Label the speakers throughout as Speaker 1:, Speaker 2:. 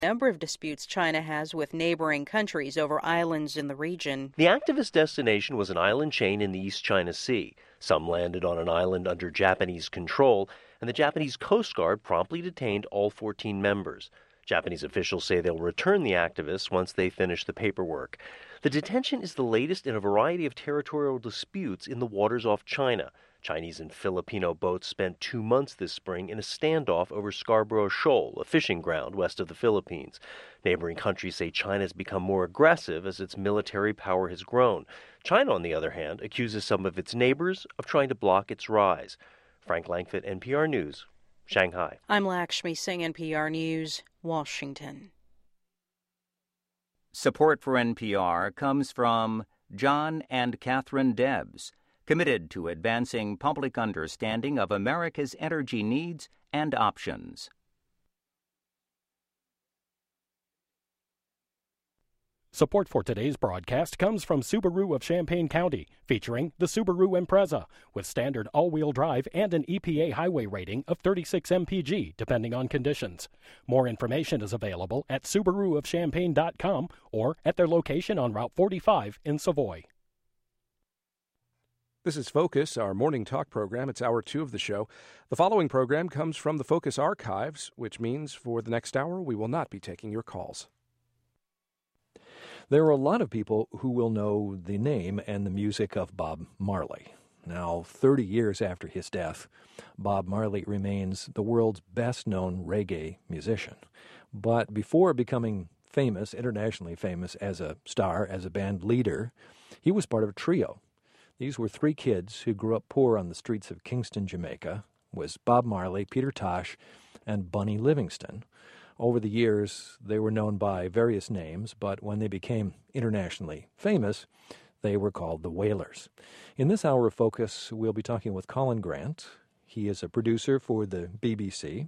Speaker 1: Number of disputes China has with neighboring countries over islands in the region.
Speaker 2: The activist destination was an island chain in the East China Sea. Some landed on an island under Japanese control, and the Japanese Coast Guard promptly detained all 14 members. Japanese officials say they'll return the activists once they finish the paperwork. The detention is the latest in a variety of territorial disputes in the waters off China. Chinese and Filipino boats spent 2 months this spring in a standoff over Scarborough Shoal, a fishing ground west of the Philippines. Neighboring countries say China has become more aggressive as its military power has grown. China, on the other hand, accuses some of its neighbors of trying to block its rise. Frank Langfitt, NPR News, Shanghai.
Speaker 1: I'm Lakshmi Singh, NPR News, Washington.
Speaker 3: Support for NPR comes from John and Catherine Debs, committed to advancing public understanding of America's energy needs and options.
Speaker 4: Support for today's broadcast comes from Subaru of Champaign County, featuring the Subaru Impreza, with standard all-wheel drive and an EPA highway rating of 36 mpg, depending on conditions. More information is available at SubaruofChampaign.com or at their location on Route 45 in Savoy.
Speaker 5: This is Focus, our morning talk program. It's hour 2 of the show. The following program comes from the Focus archives, which means for the next hour we will not be taking your calls. There are a lot of people who will know the name and the music of Bob Marley. Now, 30 years after his death, Bob Marley remains the world's best-known reggae musician. But before becoming famous, internationally famous as a star, as a band leader, he was part of a trio. These were 3 kids who grew up poor on the streets of Kingston, Jamaica. Was Bob Marley, Peter Tosh, and Bunny Livingston. Over the years, they were known by various names, but when they became internationally famous, they were called the Wailers. In this hour of Focus, we'll be talking with Colin Grant. He is a producer for the BBC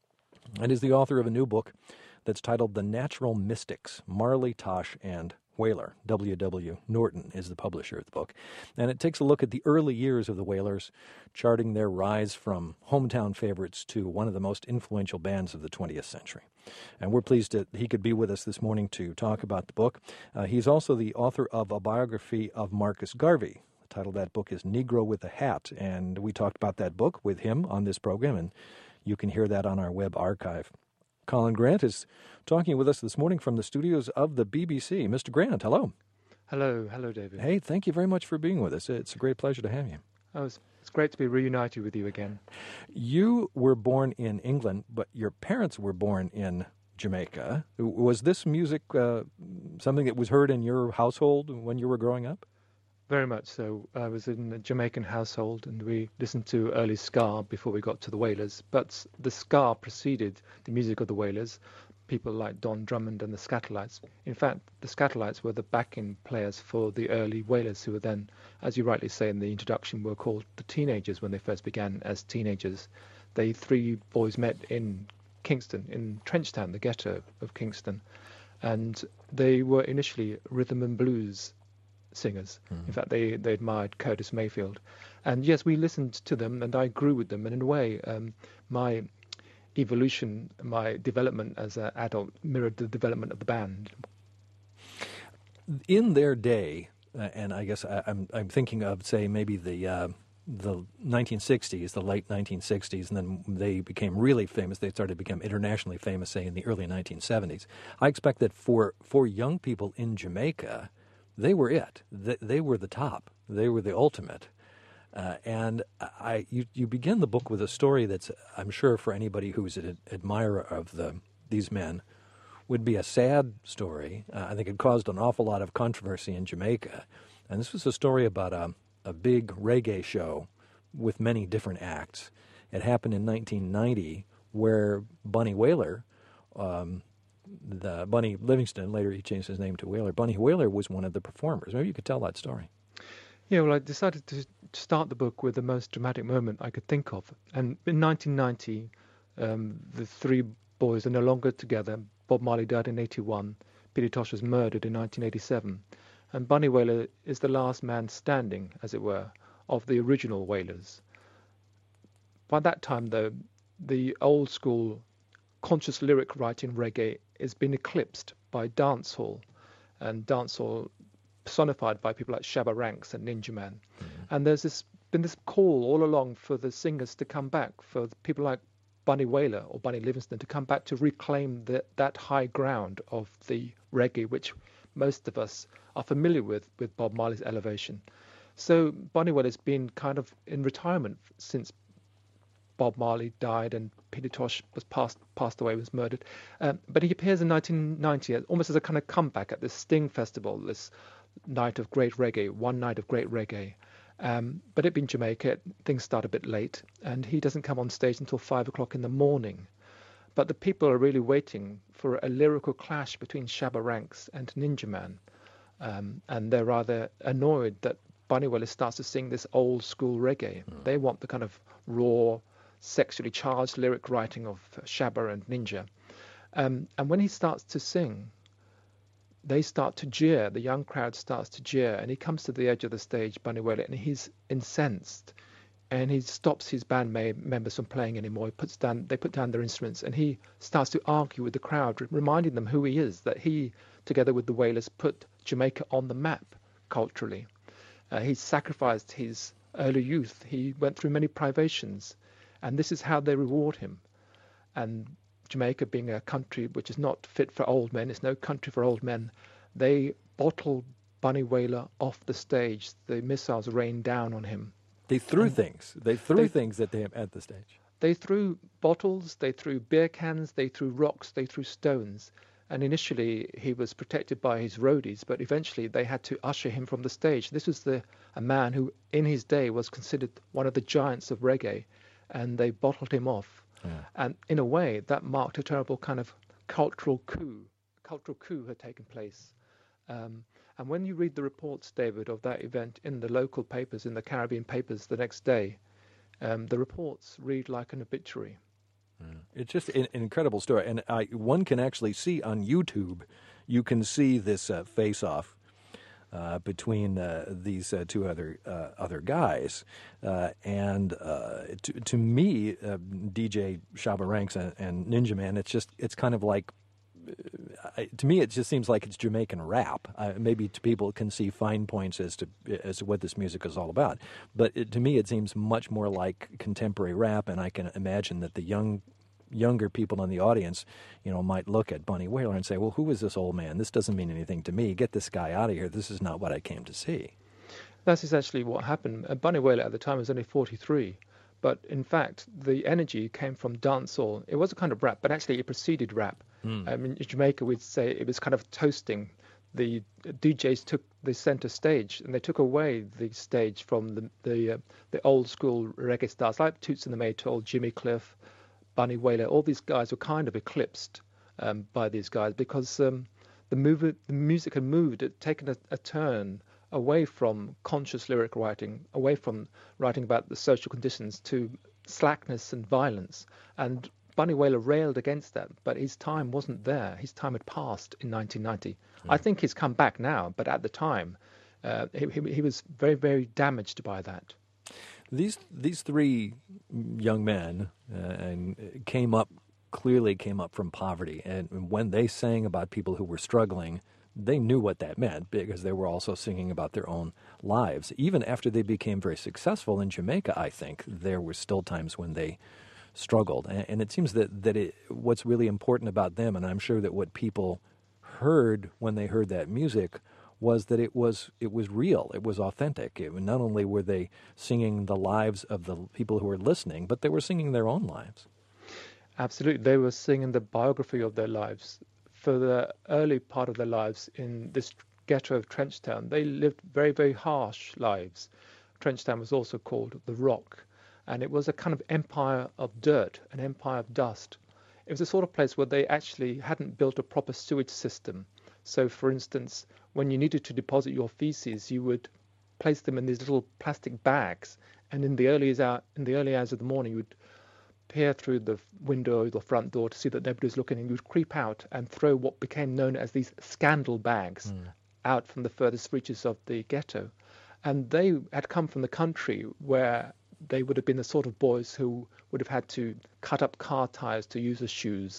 Speaker 5: and is the author of a new book that's titled The Natural Mystics, Marley, Tosh, and Wailer. W.W. Norton is the publisher of the book. And it takes a look at the early years of the Wailers, charting their rise from hometown favorites to one of the most influential bands of the 20th century. And we're pleased that he could be with us this morning to talk about the book. He's also the author of a biography of Marcus Garvey. The title of that book is Negro with a Hat. And we talked about that book with him on this program, and you can hear that on our web archive. Colin Grant is talking with us this morning from the studios of the BBC. Mr. Grant, hello.
Speaker 6: Hello, David.
Speaker 5: Hey, thank you very much for being with us. It's a great pleasure to have you.
Speaker 6: Oh, it's great to be reunited with you again.
Speaker 5: You were born in England, but your parents were born in Jamaica. Was this music something that was heard in your household when you were growing up?
Speaker 6: Very much so. I was in a Jamaican household, and we listened to early ska before we got to the Wailers. But the ska preceded the music of the Wailers, people like Don Drummond and the Skatalites. In fact, the Skatalites were the backing players for the early Wailers, who were then, as you rightly say in the introduction, were called the Teenagers when they first began as teenagers. They 3 boys met in Kingston, in Trenchtown, the ghetto of Kingston, and they were initially rhythm and blues singers. In fact, they admired Curtis Mayfield. And yes, we listened to them, and I grew with them. And in a way, my evolution, my development as an adult mirrored the development of the band.
Speaker 5: In their day, and I guess I'm thinking of, say, maybe the 1960s, the late 1960s, and then they became really famous. They started to become internationally famous, say, in the early 1970s. I expect that for young people in Jamaica, they were it. They were the top. They were the ultimate. And you begin the book with a story that's, I'm sure, for anybody who's an admirer of these men, would be a sad story. I think it caused an awful lot of controversy in Jamaica. And this was a story about a big reggae show with many different acts. It happened in 1990, where Bunny Wailer, the Bunny Livingston, later he changed his name to Wailer. Bunny Wailer was one of the performers. Maybe you could tell that story.
Speaker 6: Yeah, well, I decided to start the book with the most dramatic moment I could think of. And in 1990, the 3 boys are no longer together. Bob Marley died in 81. Peter Tosh was murdered in 1987. And Bunny Wailer is the last man standing, as it were, of the original Wailers. By that time, though, the old school conscious lyric writing reggae is being eclipsed by dancehall, and dancehall personified by people like Shabba Ranks and Ninja Man. And there's been this call all along for the singers to come back, for people like Bunny Wailer or Bunny Livingston to come back to reclaim that high ground of the reggae, which most of us are familiar with Bob Marley's Elevation. So Bunny Wailer's been kind of in retirement since Bob Marley died and Peter Tosh was passed away, was murdered. But he appears in 1990 almost as a kind of comeback at this Sting Festival, this night of great reggae, one night of great reggae. But it being Jamaica, things start a bit late, and he doesn't come on stage until 5 o'clock in the morning. But the people are really waiting for a lyrical clash between Shabba Ranks and Ninja Man. And they're rather annoyed that Bunny Wailer starts to sing this old school reggae. They want the kind of raw, sexually charged lyric writing of Shabba and Ninja. And when he starts to sing, they start to jeer, the young crowd starts to jeer, and he comes to the edge of the stage, Bunny Wailer, and he's incensed, and he stops his band members from playing anymore. They put down their instruments, and he starts to argue with the crowd, reminding them who he is, that he, together with the Wailers, put Jamaica on the map culturally. He sacrificed his early youth. He went through many privations, and this is how they reward him. And Jamaica being a country which is not fit for old men, it's no country for old men, they bottled Bunny Wailer off the stage. The missiles rained down on him.
Speaker 5: They threw things. They threw things at the stage.
Speaker 6: They threw bottles, they threw beer cans, they threw rocks, they threw stones. And initially he was protected by his roadies, but eventually they had to usher him from the stage. This was a man who in his day was considered one of the giants of reggae, and they bottled him off. Yeah. And in a way, that marked a terrible kind of cultural coup. Cultural coup had taken place. And when you read the reports, David, of that event in the local papers, in the Caribbean papers the next day, the reports read like an obituary.
Speaker 5: It's just an incredible story. And one can actually see on YouTube, you can see this face-off between these two other guys, and to me, DJ Shabba Ranks and Ninja Man, it's kind of like, to me, it just seems like it's Jamaican rap. Maybe people can see fine points as to what this music is all about, but to me, it seems much more like contemporary rap, and I can imagine that the younger people in the audience, might look at Bunny Wailer and say, well, who is this old man? This doesn't mean anything to me. Get this guy out of here. This is not what I came to see.
Speaker 6: That's essentially what happened. Bunny Wailer at the time was only 43, but in fact, the energy came from dancehall. It was a kind of rap, but actually it preceded rap. In Jamaica, we'd say it was kind of toasting. The DJs took the center stage, and they took away the stage from the old school reggae stars like Toots and the Maytals, Jimmy Cliff, Bunny Wailer. All these guys were kind of eclipsed by these guys because the music had moved, it had taken a turn away from conscious lyric writing, away from writing about the social conditions to slackness and violence. And Bunny Wailer railed against that, but his time wasn't there. His time had passed in 1990. I think he's come back now, but at the time, he was very, very damaged by that.
Speaker 5: These three young men and came up from poverty, and when they sang about people who were struggling, they knew what that meant because they were also singing about their own lives. Even after they became very successful in Jamaica, I think there were still times when they struggled, and it seems that what's really important about them, and I'm sure that what people heard when they heard that music, was that it was real, it was authentic. Not only were they singing the lives of the people who were listening, but they were singing their own lives.
Speaker 6: Absolutely, they were singing the biography of their lives. For the early part of their lives in this ghetto of Trenchtown, they lived very, very harsh lives. Trenchtown was also called the Rock, and it was a kind of empire of dirt, an empire of dust. It was a sort of place where they actually hadn't built a proper sewage system. So, for instance, when you needed to deposit your feces, you would place them in these little plastic bags, and in the early hours of the morning, you would peer through the window or the front door to see that nobody was looking, and you would creep out and throw what became known as these scandal bags out from the furthest reaches of the ghetto. And they had come from the country where they would have been the sort of boys who would have had to cut up car tires to use as shoes,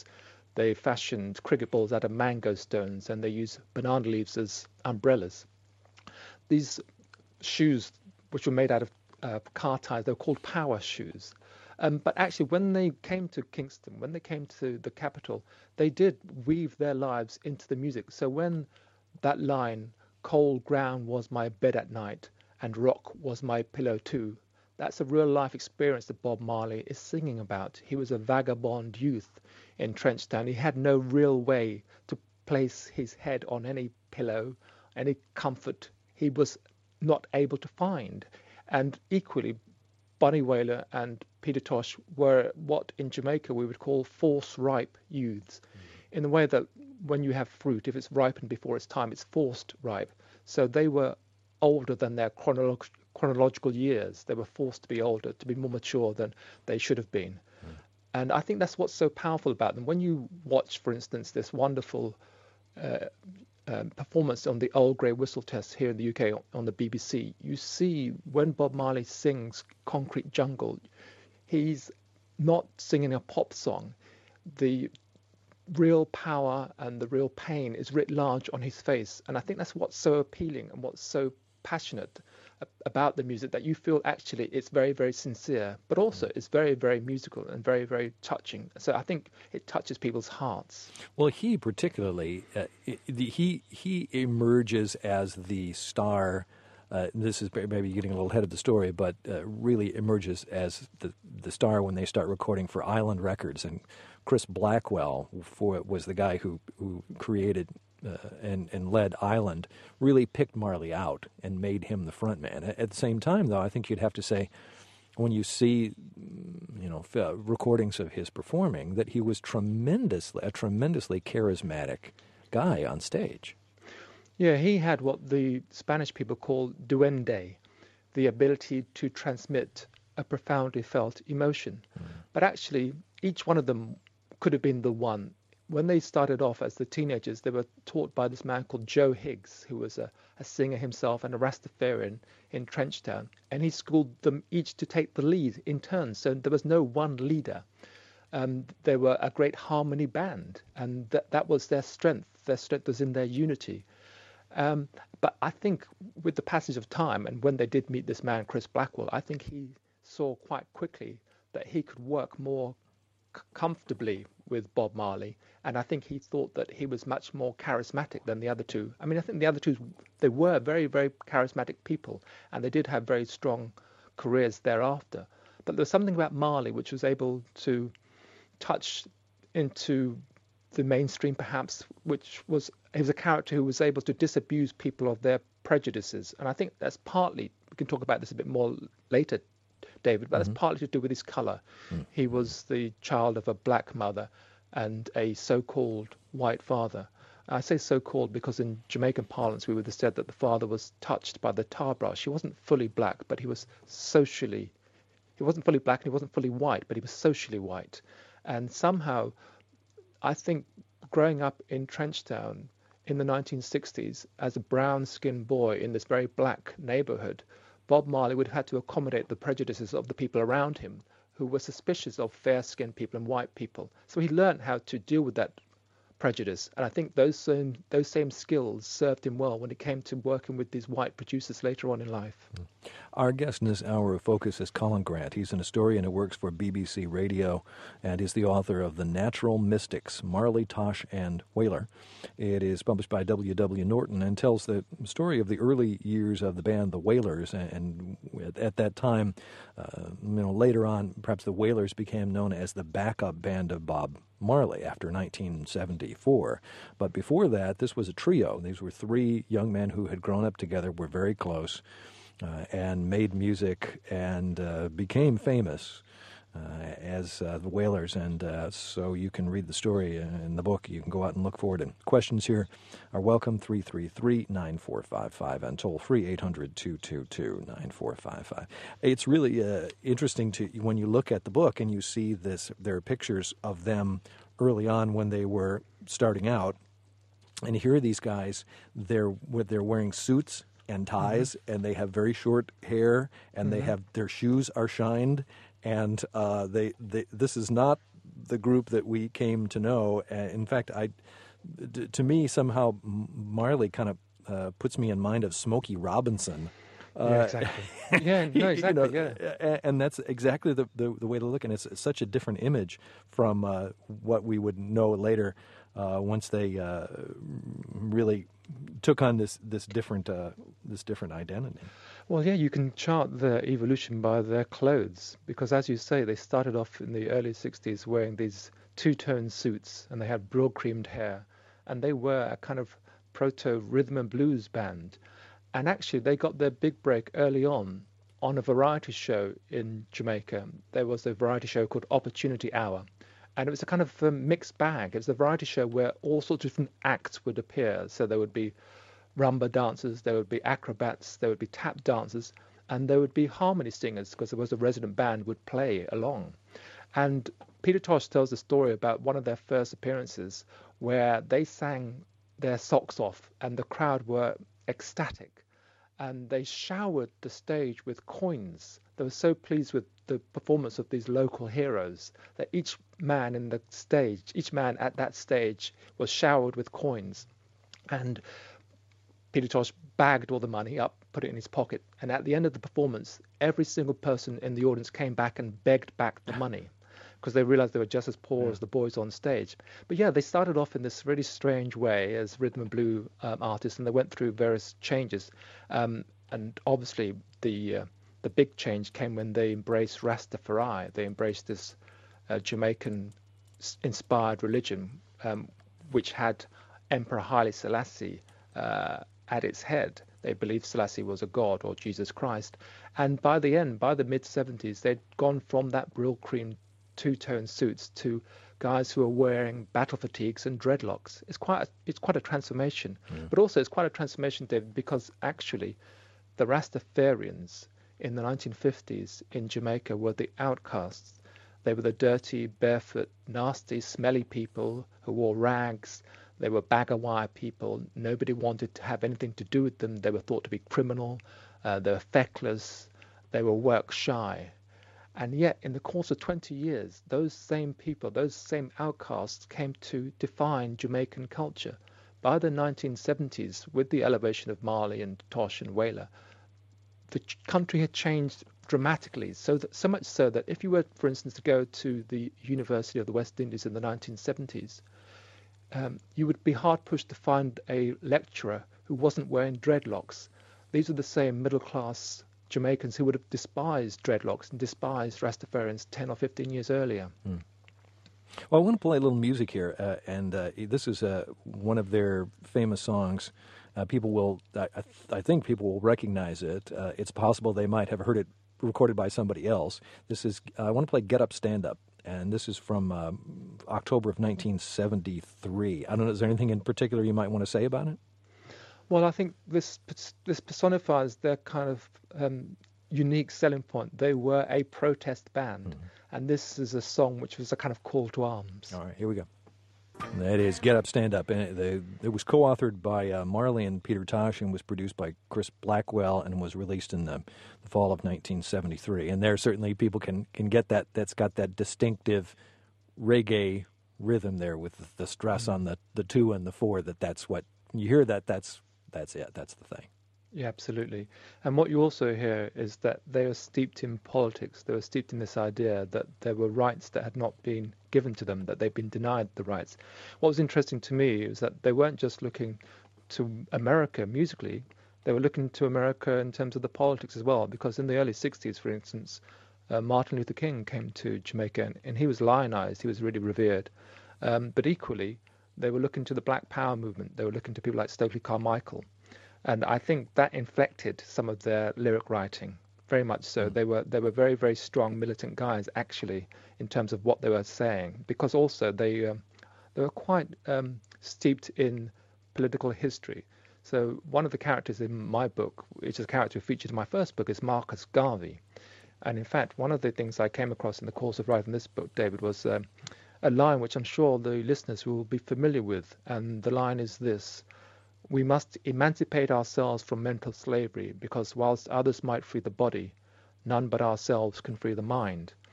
Speaker 6: They fashioned cricket balls out of mango stones, and they used banana leaves as umbrellas. These shoes, which were made out of car tires, they were called power shoes. But actually, when they came to Kingston, when they came to the capital, they did weave their lives into the music. So when that line, "Cold ground was my bed at night, and rock was my pillow too," that's a real life experience that Bob Marley is singing about. He was a vagabond youth in Trenchtown. He had no real way to place his head on any pillow, any comfort he was not able to find. And equally, Bunny Wailer and Peter Tosh were what in Jamaica we would call force-ripe youths, in the way that when you have fruit, if it's ripened before its time, it's forced ripe. So they were older than their chronological years. They were forced to be older, to be more mature than they should have been. And I think that's what's so powerful about them. When you watch, for instance, this wonderful performance on the Old Grey Whistle Test here in the UK on the BBC, you see when Bob Marley sings Concrete Jungle, he's not singing a pop song. The real power and the real pain is writ large on his face. And I think that's what's so appealing and what's so passionate about the music, that you feel actually it's very, very sincere, but also it's very, very musical and very, very touching. So I think it touches people's hearts.
Speaker 5: Well, he particularly, he emerges as the star. This is maybe getting a little ahead of the story, but really emerges as the star when they start recording for Island Records. And Chris Blackwell was the guy who created and led Island, really picked Marley out and made him the front man. At the same time, though, I think you'd have to say, when you see, recordings of his performing, that he was a tremendously charismatic guy on stage.
Speaker 6: Yeah, he had what the Spanish people call duende, the ability to transmit a profoundly felt emotion. But actually, each one of them could have been the one. When they started off as the teenagers, they were taught by this man called Joe Higgs, who was a singer himself and a Rastafarian in Trenchtown. And he schooled them each to take the lead in turn. So there was no one leader. They were a great harmony band, and that was their strength. Their strength was in their unity. But I think with the passage of time, and when they did meet this man, Chris Blackwell, I think he saw quite quickly that he could work more comfortably with Bob Marley, and I think he thought that he was much more charismatic than the other two. I mean, I think the other two, they were very, very charismatic people, and they did have very strong careers thereafter. But there was something about Marley which was able to touch into the mainstream, perhaps, which was, he was a character who was able to disabuse people of their prejudices. And I think that's partly, we can talk about this a bit more later, David, but that's partly to do with his colour. He was the child of a black mother and a so-called white father. I say so-called because in Jamaican parlance we would have said that the father was touched by the tar brush. He wasn't fully black, but he wasn't fully black and he wasn't fully white, but he was socially white. And somehow, I think growing up in Trenchtown in the 1960s as a brown-skinned boy in this very black neighbourhood, Bob Marley would have had to accommodate the prejudices of the people around him who were suspicious of fair-skinned people and white people. So he learned how to deal with that prejudice, and I think those same skills served him well when it came to working with these white producers later on in life.
Speaker 5: Our guest in this hour of focus is Colin Grant. He's an historian who works for BBC Radio and is the author of The Natural Mystics, Marley, Tosh, and Wailer. It is published by W.W. Norton and tells the story of the early years of the band The Wailers, and at that time, later on, perhaps the Wailers became known as the backup band of Bob Marley after 1974. But before that, this was a trio. These were three young men who had grown up together, were very close, and made music and became famous as the Wailers. And so you can read the story in the book. You can go out and look for it. And questions here are welcome, 333-9455, and toll-free 800-222-9455. It's really interesting when you look at the book and you see this. There are pictures of them early on when they were starting out. And here are these guys, they're wearing suits and ties, and they have very short hair, and they have their shoes are shined, and this is not the group that we came to know. In fact, to me, somehow Marley kind of puts me in mind of Smokey Robinson.
Speaker 6: Yeah, exactly. Yeah, no, exactly.
Speaker 5: And that's exactly the way to look, and it's such a different image from what we would know later once they really took on this different identity.
Speaker 6: Well, yeah, you can chart their evolution by their clothes, because as you say, they started off in the early 60s wearing these two-tone suits, and they had broad-creamed hair, and they were a kind of proto-rhythm and blues band. And actually, they got their big break early on a variety show in Jamaica. There was a variety show called Opportunity Hour. And it was a kind of mixed bag. It was a variety show where all sorts of different acts would appear. So there would be rumba dancers, there would be acrobats, there would be tap dancers, and there would be harmony singers, because there was a resident band would play along. And Peter Tosh tells a story about one of their first appearances where they sang their socks off and the crowd were ecstatic, and they showered the stage with coins. They were so pleased with the performance of these local heroes that each man at that stage was showered with coins. And Peter Tosh bagged all the money up, put it in his pocket, and at the end of the performance, every single person in the audience came back and begged back the money, because they realized they were just as poor as the boys on stage. But yeah, they started off in this really strange way as rhythm and blues artists, and they went through various changes. And obviously, the big change came when they embraced Rastafari. They embraced this Jamaican-inspired religion, which had Emperor Haile Selassie at its head. They believed Selassie was a god, or Jesus Christ. And by the mid-70s, they'd gone from that brill cream two-tone suits to guys who are wearing battle fatigues and dreadlocks. It's quite a transformation. But also it's quite a transformation, David, because actually the Rastafarians in the 1950s in Jamaica were the outcasts. They were the dirty, barefoot, nasty, smelly people who wore rags. They were bag of wire people. Nobody wanted to have anything to do with them. They were thought to be criminal. They were feckless. They were work shy. And yet, in the course of 20 years, those same people, those same outcasts came to define Jamaican culture. By the 1970s, with the elevation of Marley and Tosh and Wailers, the country had changed dramatically, so much so that if you were, for instance, to go to the University of the West Indies in the 1970s, you would be hard-pushed to find a lecturer who wasn't wearing dreadlocks. These are the same middle-class Jamaicans who would have despised dreadlocks and despised Rastafarians 10 or 15 years earlier.
Speaker 5: Well, I want to play a little music here, and this is one of their famous songs. People will, I think people will recognize it. It's possible they might have heard it recorded by somebody else. This is, I want to play Get Up, Stand Up, and this is from October of 1973. I don't know, is there anything in particular you might want to say about it?
Speaker 6: Well, I think this personifies their kind of unique selling point. They were a protest band, and this is a song which was a kind of call to arms.
Speaker 5: All right, here we go. That is Get Up, Stand Up. And it was co-authored by Marley and Peter Tosh and was produced by Chris Blackwell and was released in the fall of 1973. And there certainly people can get that. That's got that distinctive reggae rhythm there with the stress on the 2 and the 4. That's what you hear. That's it. That's the thing.
Speaker 6: Yeah, absolutely. And what you also hear is that they are steeped in politics. They were steeped in this idea that there were rights that had not been given to them, that they've been denied the rights. What was interesting to me is that they weren't just looking to America musically, they were looking to America in terms of the politics as well, because in the early 60s, for instance, Martin Luther King came to Jamaica, and he was lionized, he was really revered. But equally, they were looking to the Black Power movement. They were looking to people like Stokely Carmichael. And I think that inflected some of their lyric writing, very much so. They were very, very strong militant guys, actually, in terms of what they were saying, because also they were quite steeped in political history. So one of the characters in my book, which is a character who featured in my first book, is Marcus Garvey. And in fact, one of the things I came across in the course of writing this book, David, was a line which I'm sure the listeners will be familiar with. And the line is this: "We must emancipate ourselves from mental slavery, because whilst others might free the body, none but ourselves can free the mind."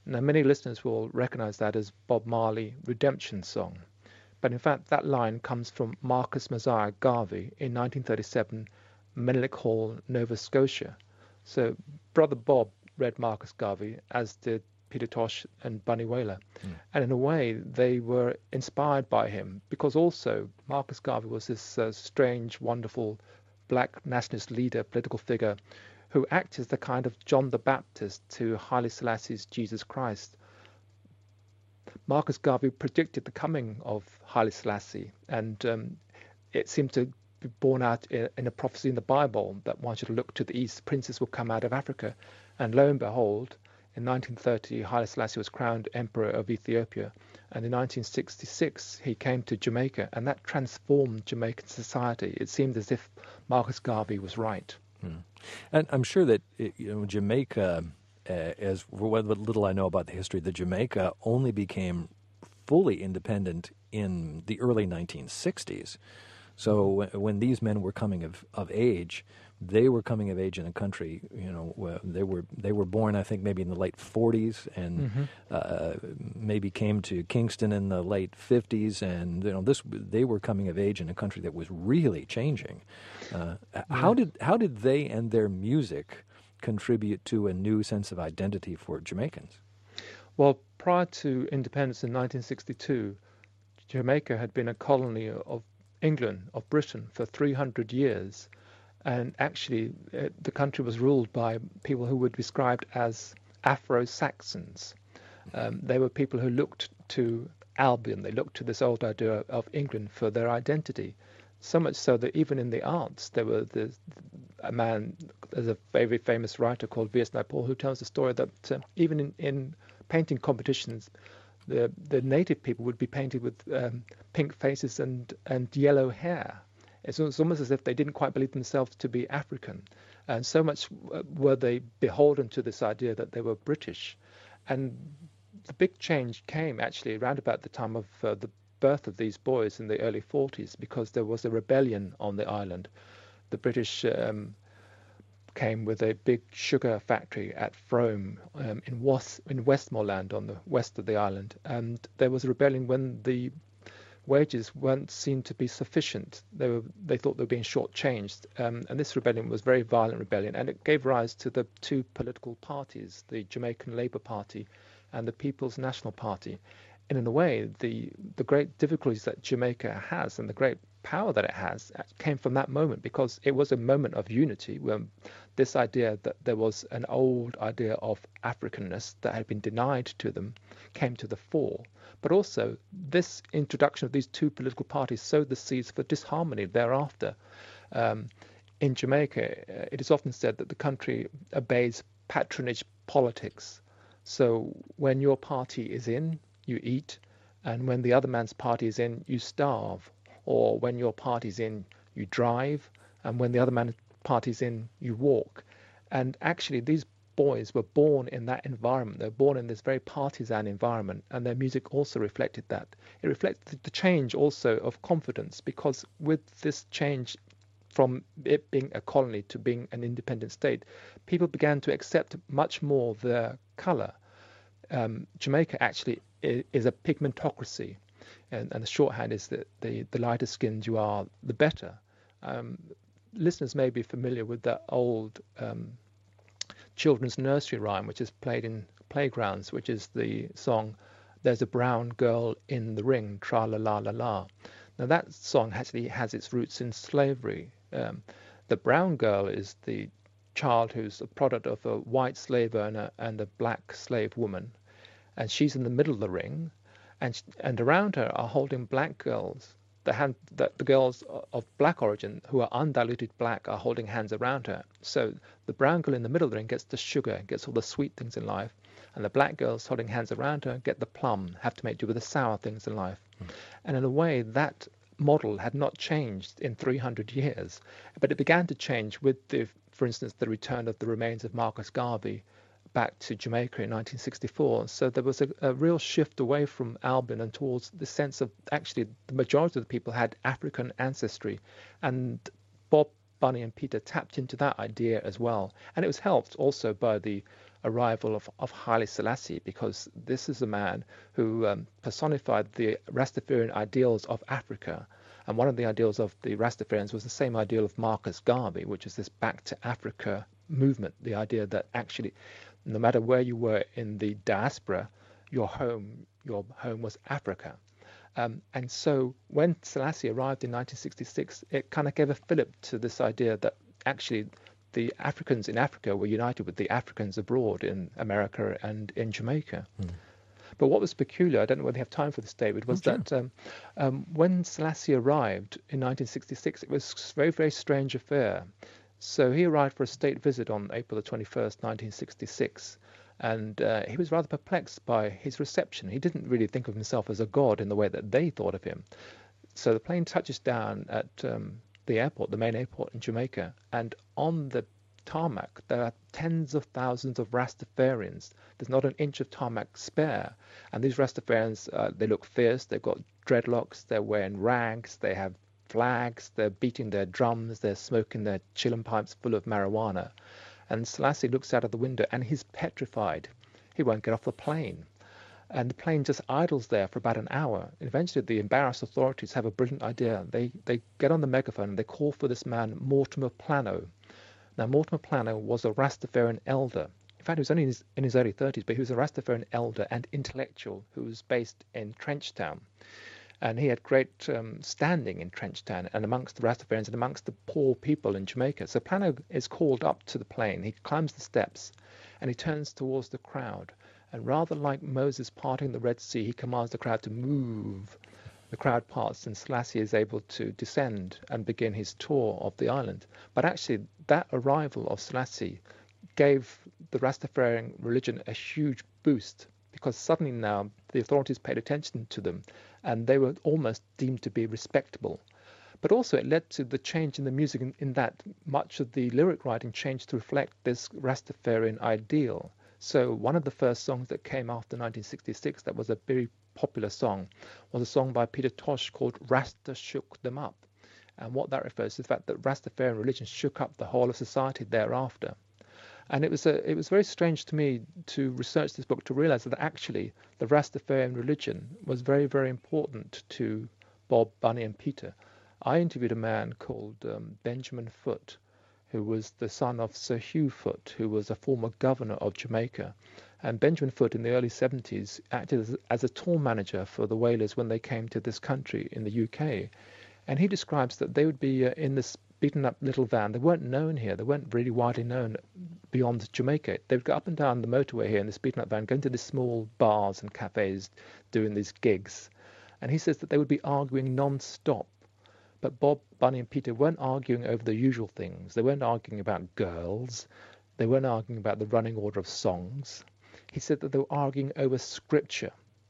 Speaker 6: Now, many listeners will recognize that as Bob Marley Redemption Song. But in fact, that line comes from Marcus Mosiah Garvey in 1937, Menelek Hall, Nova Scotia. So Brother Bob read Marcus Garvey, as did Peter Tosh and Bunny Wailer. And in a way, they were inspired by him, because also Marcus Garvey was this strange, wonderful black nationalist leader, political figure, who acted as the kind of John the Baptist to Haile Selassie's Jesus Christ. Marcus Garvey predicted the coming of Haile Selassie, and it seemed to be borne out in a prophecy in the Bible that one should look to the east, princes will come out of Africa. And lo and behold, in 1930, Haile Selassie was crowned Emperor of Ethiopia, and in 1966 he came to Jamaica, and that transformed Jamaican society. It seemed as if Marcus Garvey was right.
Speaker 5: And I'm sure that Jamaica, as for what little I know about the history, that Jamaica only became fully independent in the early 1960s. So when these men were coming of age, they were coming of age in a country. They were born, I think, maybe in the late 40s, and maybe came to Kingston in the late 50s, and they were coming of age in a country that was really changing. How did they and their music contribute to a new sense of identity for Jamaicans?
Speaker 6: Well, prior to independence in 1962, Jamaica had been a colony of England, of Britain, for 300 years. And actually, the country was ruled by people who were described as Afro-Saxons. They were people who looked to Albion. They looked to this old idea of England for their identity. So much so that even in the arts, there was a man, there's a very famous writer called V.S. Naipaul, who tells the story that even in painting competitions, the native people would be painted with pink faces and yellow hair. It's almost as if they didn't quite believe themselves to be African. And so much were they beholden to this idea that they were British. And the big change came actually around about the time of the birth of these boys in the early 40s, because there was a rebellion on the island. The British came with a big sugar factory at Frome in Westmoreland on the west of the island. And there was a rebellion when the wages weren't seen to be sufficient. They thought they were being shortchanged. And this rebellion was a very violent rebellion, and it gave rise to the two political parties, the Jamaican Labour Party and the People's National Party. And in a way, the great difficulties that Jamaica has and the great power that it has came from that moment, because it was a moment of unity when this idea that there was an old idea of Africanness that had been denied to them came to the fore. But also, this introduction of these two political parties sowed the seeds for disharmony thereafter. In Jamaica, it is often said that the country obeys patronage politics. So when your party is in, you eat, and when the other man's party is in, you starve. Or when your party's in, you drive, and when the other man's party's in, you walk. And actually, these boys were born in that environment. They were born in this very partisan environment, and their music also reflected that. It reflected the change also of confidence, because with this change from it being a colony to being an independent state, people began to accept much more their colour. Jamaica actually is a pigmentocracy, and the shorthand is that the lighter skinned you are, the better. Listeners may be familiar with that old children's nursery rhyme, which is played in playgrounds, which is the song, "There's a brown girl in the ring, tra-la-la-la-la." Now that song actually has its roots in slavery. The brown girl is the child who's a product of a white slave owner and a black slave woman, and she's in the middle of the ring, and around her are holding black girls. The girls of black origin who are undiluted black are holding hands around her. So the brown girl in the middle of the ring gets the sugar, gets all the sweet things in life, and the black girls holding hands around her get the plum, have to make do with the sour things in life. And in a way, that model had not changed in 300 years, but it began to change with, for instance, the return of the remains of Marcus Garvey back to Jamaica in 1964. So there was a real shift away from Albion and towards the sense of actually the majority of the people had African ancestry. And Bob, Bunny and Peter tapped into that idea as well. And it was helped also by the arrival of Haile Selassie, because this is a man who personified the Rastafarian ideals of Africa. And one of the ideals of the Rastafarians was the same ideal of Marcus Garvey, which is this back to Africa movement, the idea that actually no matter where you were in the diaspora, your home was Africa. And so when Selassie arrived in 1966, it kind of gave a fillip to this idea that actually the Africans in Africa were united with the Africans abroad in America and in Jamaica. But what was peculiar, I don't know whether you have time for this, David, was that when Selassie arrived in 1966, it was a very, very strange affair. So he arrived for a state visit on April the 21st, 1966. And he was rather perplexed by his reception. He didn't really think of himself as a god in the way that they thought of him. So the plane touches down at the airport, the main airport in Jamaica, and on the tarmac there are tens of thousands of Rastafarians. There's not an inch of tarmac spare. And these Rastafarians, they look fierce, they've got dreadlocks, they're wearing rags, they have flags, they're beating their drums, they're smoking their chillum pipes full of marijuana. And Selassie looks out of the window and he's petrified. He won't get off the plane. And the plane just idles there for about an hour. And eventually the embarrassed authorities have a brilliant idea. They get on the megaphone and they call for this man, Mortimer Plano. Now, Mortimer Plano was a Rastafarian elder. In fact, he was only in his early 30s, but he was a Rastafarian elder and intellectual who was based in Trenchtown. And he had great standing in Trenchtown and amongst the Rastafarians and amongst the poor people in Jamaica. So Plano is called up to the plane. He climbs the steps and he turns towards the crowd. And rather like Moses parting the Red Sea, he commands the crowd to move. The crowd parts and Selassie is able to descend and begin his tour of the island. But actually, that arrival of Selassie gave the Rastafarian religion a huge boost, because suddenly now the authorities paid attention to them and they were almost deemed to be respectable. But also it led to the change in the music in that much of the lyric writing changed to reflect this Rastafarian ideal. So one of the first songs that came after 1966 that was a very popular song was a song by Peter Tosh called Rasta Shook Them Up. And what that refers to is the fact that Rastafarian religion shook up the whole of society thereafter. And it was very strange to me to research this book to realize that actually the Rastafarian religion was very, very important to Bob, Bunny and Peter. I interviewed a man called Benjamin Foote, who was the son of Sir Hugh Foote, who was a former governor of Jamaica. And Benjamin Foote in the early 70s acted as a tour manager for the Wailers when they came to this country in the UK. And he describes that they would be in this beaten up little van. They weren't known here. They weren't really widely known beyond Jamaica. They would go up and down the motorway here in this beaten up van, going to these small bars and cafes doing these gigs. And he says that they would be arguing non-stop. But Bob, Bunny and Peter weren't arguing over the usual things. They weren't arguing about girls. They weren't arguing about the running order of songs. He said that they were arguing over scripture.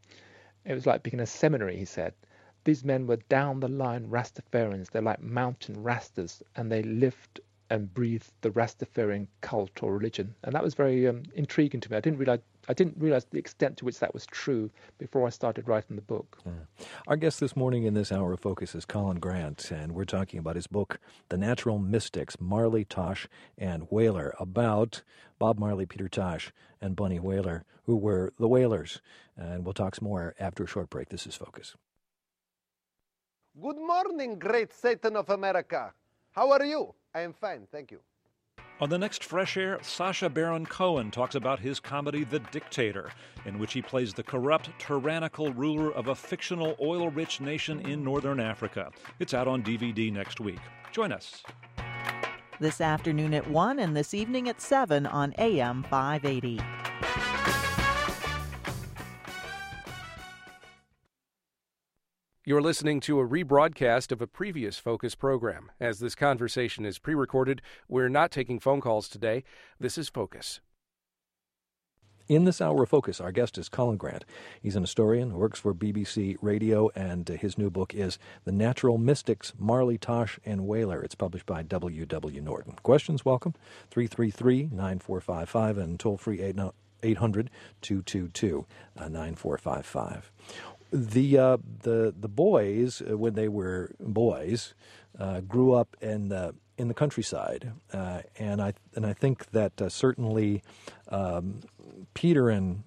Speaker 6: It was like being in a seminary, he said. These men were down-the-line Rastafarians. They're like mountain Rastas, and they lived and breathed the Rastafarian cult or religion. And that was very intriguing to me. I didn't realize the extent to which that was true before I started writing the book.
Speaker 5: Our guest this morning in this Hour of Focus is Colin Grant, and we're talking about his book, The Natural Mystics, Marley, Tosh, and Wailer, about Bob Marley, Peter Tosh, and Bunny Wailer, who were the Wailers. And we'll talk some more after a short break. This is Focus.
Speaker 7: Good morning, great Satan of America. How are you? I am fine, thank you.
Speaker 8: On the next Fresh Air, Sacha Baron Cohen talks about his comedy The Dictator, in which he plays the corrupt, tyrannical ruler of a fictional oil-rich nation in northern Africa. It's out on DVD next week. Join us.
Speaker 9: This afternoon at 1 and this evening at 7 on AM 580.
Speaker 10: You're listening to a rebroadcast of a previous Focus program. As this conversation is pre-recorded, we're not taking phone calls today. This is Focus.
Speaker 5: In this Hour of Focus, our guest is Colin Grant. He's an historian who works for BBC Radio, and his new book is The Natural Mystics, Marley, Tosh, and Wailer. It's published by W.W. Norton. Questions, welcome, 333-9455, and toll-free 800-222-9455. The boys, when they were boys, grew up in the countryside, and I think that certainly Peter and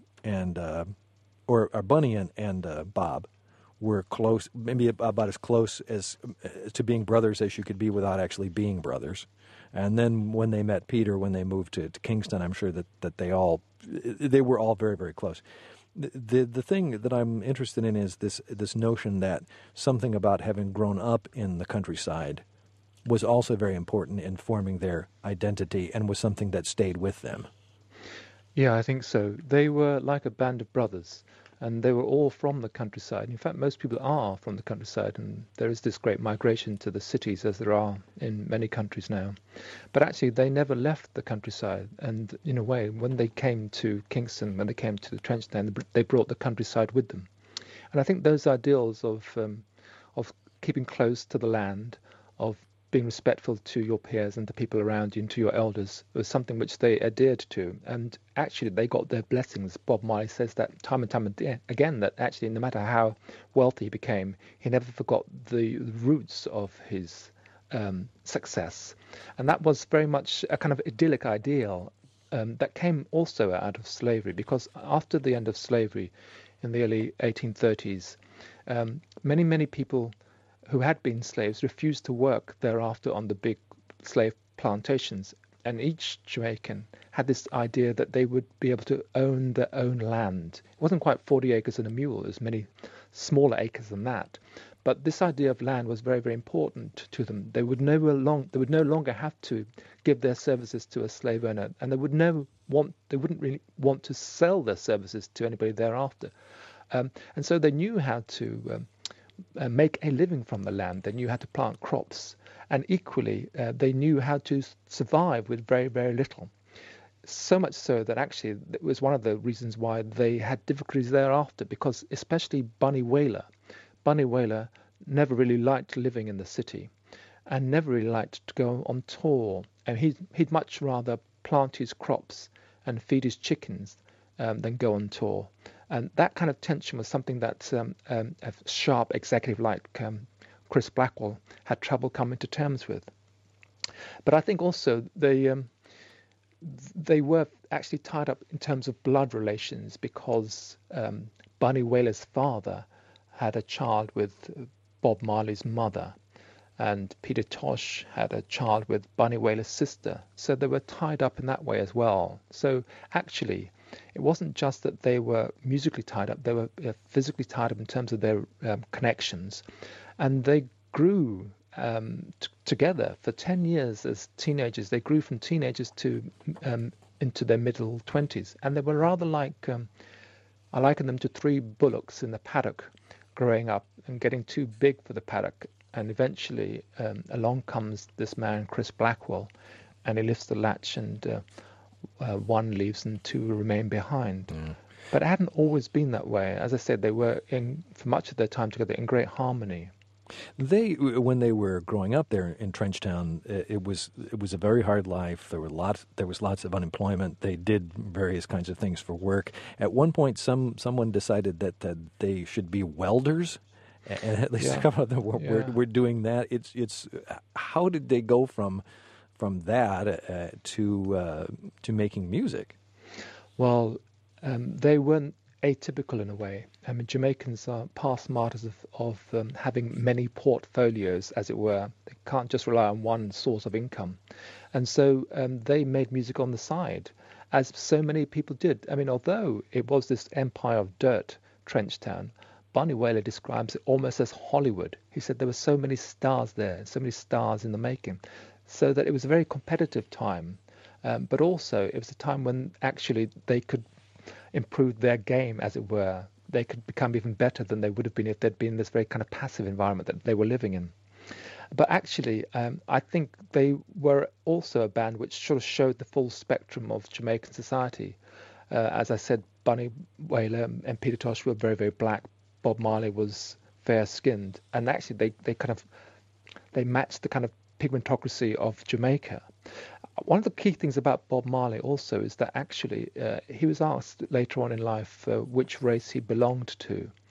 Speaker 5: or Bunny and Bob were close, maybe about as close as to being brothers as you could be without actually being brothers. And then when they met Peter, when they moved to Kingston, I'm sure that they were all very, very close. The thing that I'm interested in is this notion that something about having grown up in the countryside was also very important in forming their identity and was something that stayed with them.
Speaker 6: Yeah, I think so. They were like a band of brothers, and they were all from the countryside. In fact, most people are from the countryside, and there is this great migration to the cities, as there are in many countries now. But actually, they never left the countryside, and in a way, when they came to Kingston, when they came to the Trench Town, they brought the countryside with them. And I think those ideals of keeping close to the land, of being respectful to your peers and the people around you and to your elders was something which they adhered to. And actually, they got their blessings. Bob Marley says that time and time again, that actually, no matter how wealthy he became, he never forgot the roots of his success. And that was very much a kind of idyllic ideal that came also out of slavery, because after the end of slavery in the early 1830s, many people who had been slaves refused to work thereafter on the big slave plantations. And each Jamaican had this idea that they would be able to own their own land. It wasn't quite 40 acres and a mule. There's many smaller acres than that. But this idea of land was very, very important to them. They would no longer have to give their services to a slave owner, and they wouldn't really want to sell their services to anybody thereafter. And so they knew how to make a living from the land. They knew how to plant crops, and equally they knew how to survive with very, very little. So much so that actually it was one of the reasons why they had difficulties thereafter, because especially Bunny Wailer never really liked living in the city and never really liked to go on tour, and he'd much rather plant his crops and feed his chickens than go on tour. And that kind of tension was something that a sharp executive like Chris Blackwell had trouble coming to terms with. But I think also they were actually tied up in terms of blood relations, because Bunny Wailer's father had a child with Bob Marley's mother, and Peter Tosh had a child with Bunny Wailer's sister. So they were tied up in that way as well. So actually, it wasn't just that they were musically tied up, they were physically tied up in terms of their connections. And they grew together for 10 years as teenagers. They grew from teenagers to into their middle 20s. And they were rather like, I liken them to three bullocks in the paddock growing up and getting too big for the paddock. And eventually along comes this man, Chris Blackwell, and he lifts the latch, and one leaves and two remain behind. But it hadn't always been that way. As I said, they were for much of their time together in great harmony.
Speaker 5: When they were growing up there in Trenchtown, it was a very hard life. There was lots of unemployment. They did various kinds of things for work. At one point, someone decided that they should be welders, and at least a couple of them were doing that. It's how did they go from that to making music? Well,
Speaker 6: they weren't atypical in a way. I mean, Jamaicans are past martyrs of having many portfolios, as it were. They can't just rely on one source of income. And so they made music on the side, as so many people did. I mean, although it was this empire of dirt, Trenchtown, Bunny Wailer describes it almost as Hollywood. He said there were so many stars there, so many stars in the making, so that it was a very competitive time. But also it was a time when actually they could improve their game, as it were. They could become even better than they would have been if they'd been in this very kind of passive environment that they were living in. But actually, I think they were also a band which sort of showed the full spectrum of Jamaican society. As I said, Bunny Wailer and Peter Tosh were very, very black. Bob Marley was fair-skinned. And actually, they matched the kind of pigmentocracy of Jamaica. One of the key things about Bob Marley also is that actually he was asked later on in life which race he belonged to.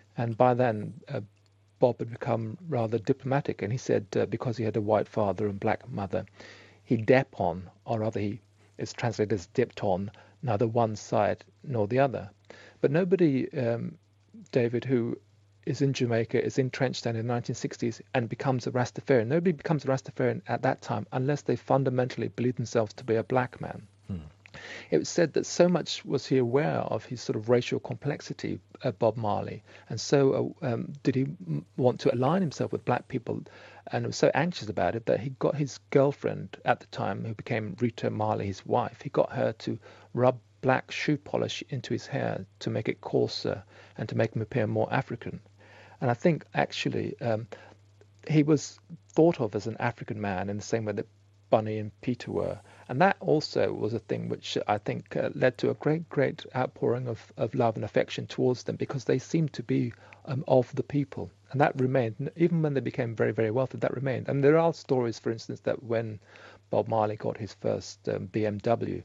Speaker 6: And by then, Bob had become rather diplomatic, and he said because he had a white father and black mother, he dep on, or rather it's translated as dipped on, neither one side nor the other. But nobody, David, who is in Jamaica, is in Trenchtown in the 1960s and becomes a Rastafarian. Nobody becomes a Rastafarian at that time unless they fundamentally believe themselves to be a black man. It was said that so much was he aware of his sort of racial complexity, Bob Marley, and so did he want to align himself with black people, and was so anxious about it that he got his girlfriend at the time, who became Rita Marley, his wife, he got her to rub black shoe polish into his hair to make it coarser and to make him appear more African. And I think actually he was thought of as an African man in the same way that Bunny and Peter were. And that also was a thing which I think led to a great outpouring of love and affection towards them, because they seemed to be of the people. And that remained, even when they became very, very wealthy, that remained. And there are stories, for instance, that when Bob Marley got his first BMW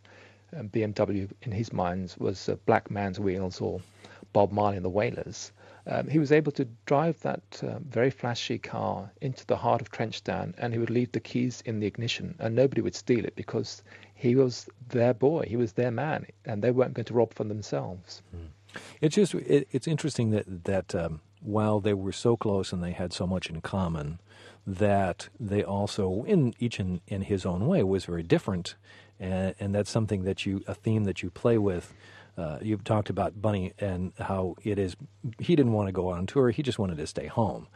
Speaker 6: in his mind was a black man's wheels, or Bob Marley and the Wailers. He was able to drive that very flashy car into the heart of Trenchtown, and he would leave the keys in the ignition, and nobody would steal it because he was their boy, he was their man, and they weren't going to rob from themselves.
Speaker 5: It's interesting that while they were so close and they had so much in common, that they also, each in his own way, was very different, and that's something a theme that you play with. You've talked about Bunny and how it is. He didn't want to go on tour; he just wanted to stay home.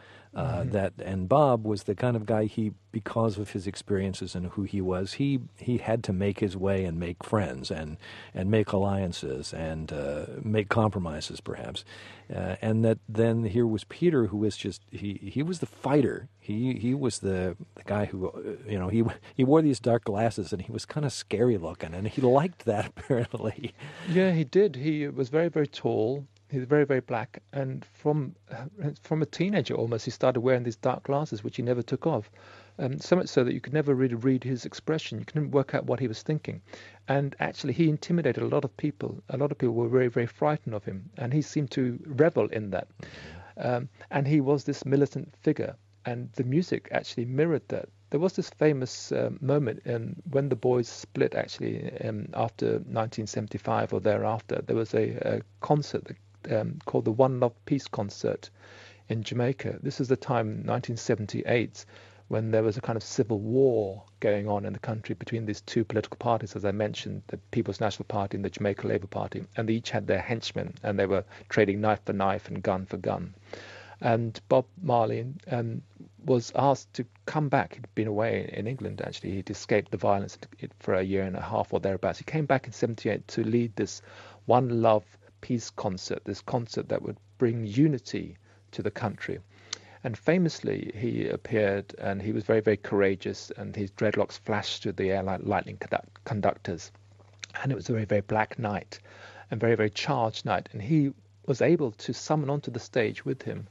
Speaker 5: And Bob was the kind of guy, because of his experiences and who he was, he had to make his way and make friends and make alliances and make compromises, perhaps. And that then here was Peter, who was just he was the fighter. He was the guy who he wore these dark glasses and he was kind of scary looking, and he liked that apparently. Yeah,
Speaker 6: he did. He was very, very tall. He was very, very black, and from a teenager almost, he started wearing these dark glasses, which he never took off. So much so that you could never really read his expression. You couldn't work out what he was thinking. And actually, he intimidated a lot of people. A lot of people were very, very frightened of him, and he seemed to revel in that. And he was this militant figure, and the music actually mirrored that. There was this famous moment when the boys split, actually, after 1975 or thereafter. There was a concert called the One Love Peace Concert in Jamaica. This is the time, 1978, when there was a kind of civil war going on in the country between these two political parties, as I mentioned, the People's National Party and the Jamaica Labour Party, and they each had their henchmen, and they were trading knife for knife and gun for gun. And Bob Marley was asked to come back. He'd been away in England, actually. He'd escaped the violence for a year and a half or thereabouts. He came back in 78 to lead this One Love Peace Concert, this concert that would bring unity to the country. And famously, he appeared, and he was very, very courageous, and his dreadlocks flashed through the air like lightning conductors. And it was a very, very black night, and very, very charged night. And he was able to summon onto the stage with him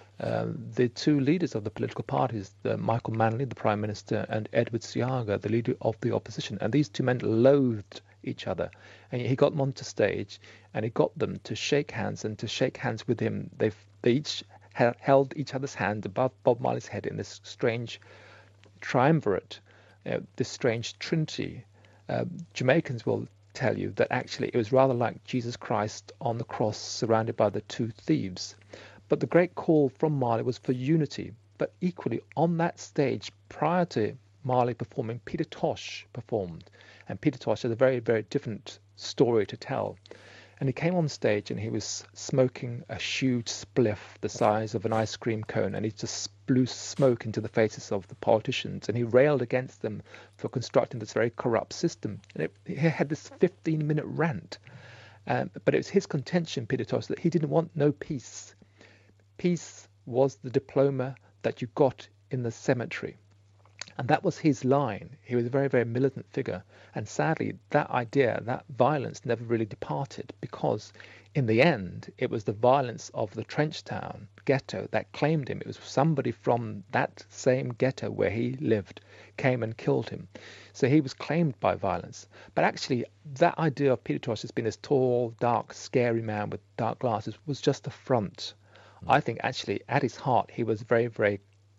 Speaker 6: the two leaders of the political parties, Michael Manley, the Prime Minister, and Edward Seaga, the leader of the opposition. And these two men loathed each other. And he got them onto stage, and he got them to shake hands, and to shake hands with him. They each held each other's hand above Bob Marley's head in this strange triumvirate, this strange trinity. Jamaicans will tell you that actually it was rather like Jesus Christ on the cross surrounded by the two thieves. But the great call from Marley was for unity. But equally, on that stage, prior to Marley performing, Peter Tosh performed. And Peter Tosh had a very, very different story to tell. And he came on stage and he was smoking a huge spliff the size of an ice cream cone, and he just blew smoke into the faces of the politicians, and he railed against them for constructing this very corrupt system. And he had this 15-minute rant. But it was his contention, Peter Tosh, that he didn't want no peace. Peace was the diploma that you got in the cemetery. And that was his line. He was a very, very militant figure. And sadly, that idea, that violence never really departed, because in the end, it was the violence of the Trenchtown ghetto that claimed him. It was somebody from that same ghetto where he lived came and killed him. So he was claimed by violence. But actually, that idea of Peter Tosh as being this tall, dark, scary man with dark glasses was just a front. I think actually at his heart he was very, very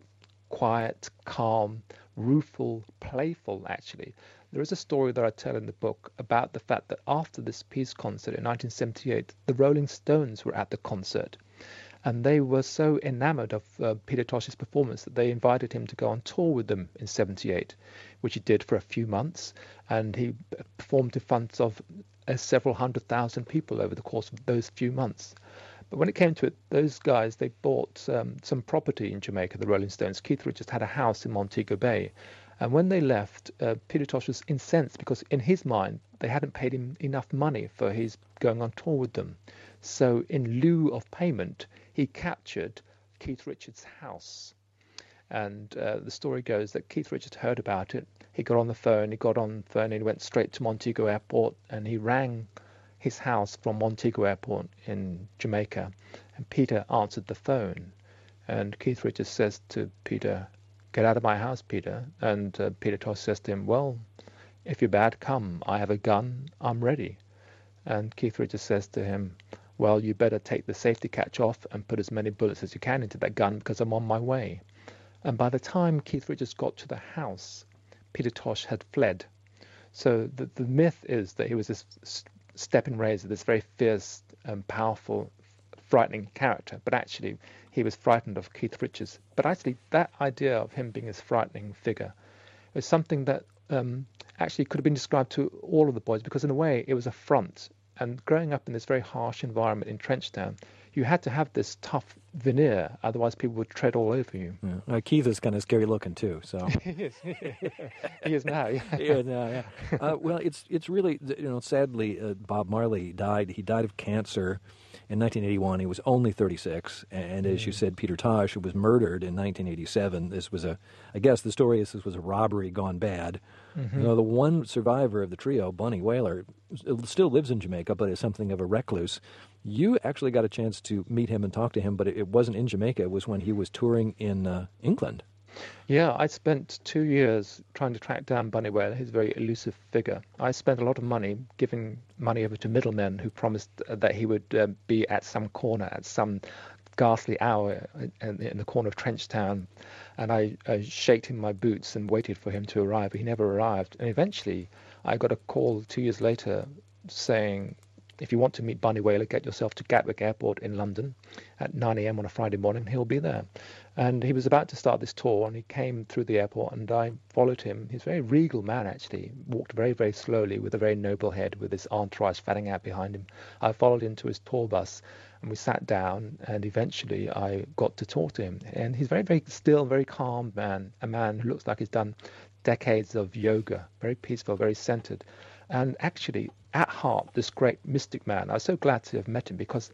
Speaker 6: quiet, calm, rueful, playful, actually. There is a story that I tell in the book about the fact that after this peace concert in 1978, the Rolling Stones were at the concert. And they were so enamored of Peter Tosh's performance that they invited him to go on tour with them in 78, which he did for a few months. And he performed in front of several 100,000 people over the course of those few months. But when it came to it, those guys, they bought some property in Jamaica, the Rolling Stones. Keith Richards had a house in Montego Bay. And when they left, Peter Tosh was incensed because in his mind, they hadn't paid him enough money for his going on tour with them. So in lieu of payment, he captured Keith Richards' house. And the story goes that Keith Richards heard about it. He got on the phone and he went straight to Montego Airport and he rang his house from Montego Airport in Jamaica. And Peter answered the phone. And Keith Richards says to Peter, "Get out of my house, Peter." And Peter Tosh says to him, "Well, if you're bad, come. I have a gun. I'm ready." And Keith Richards says to him, "Well, you better take the safety catch off and put as many bullets as you can into that gun because I'm on my way." And by the time Keith Richards got to the house, Peter Tosh had fled. So the myth is that he was this stepping razor, this very fierce, powerful, frightening character. But actually, he was frightened of Keith Richards. But actually, that idea of him being this frightening figure is something that actually could have been described to all of the boys, because in a way, it was a front. And growing up in this very harsh environment in Trenchtown, you had to have this tough veneer, otherwise people would tread all over you.
Speaker 5: Yeah. Keith is kind of scary looking too. So
Speaker 6: he is. He is now. Yeah.
Speaker 5: He is now. Yeah. Well, it's really, sadly, Bob Marley died. He died of cancer in 1981. He was only 36, and as you said, Peter Tosh was murdered in 1987. This was I guess the story is this was a robbery gone bad. Mm-hmm. The one survivor of the trio, Bunny Wailer, still lives in Jamaica, but is something of a recluse. You actually got a chance to meet him and talk to him, but it wasn't in Jamaica. It was when he was touring in England.
Speaker 6: Yeah, I spent 2 years trying to track down Bunny Wailer. He's a very elusive figure. I spent a lot of money giving money over to middlemen who promised that he would be at some corner at some ghastly hour in the corner of Trenchtown. And I shaked in my boots and waited for him to arrive. He never arrived. And eventually I got a call 2 years later saying, "If you want to meet Bunny Wailer, get yourself to Gatwick Airport in London at 9 a.m. on a Friday morning. He'll be there." And he was about to start this tour, and he came through the airport, and I followed him. He's a very regal man, actually. Walked very, very slowly with a very noble head, with his entourage fanning out behind him. I followed him to his tour bus, and we sat down, and eventually I got to talk to him. And he's very, very still, very calm man, a man who looks like he's done decades of yoga, very peaceful, very centered. And actually, at heart, this great mystic man, I was so glad to have met him because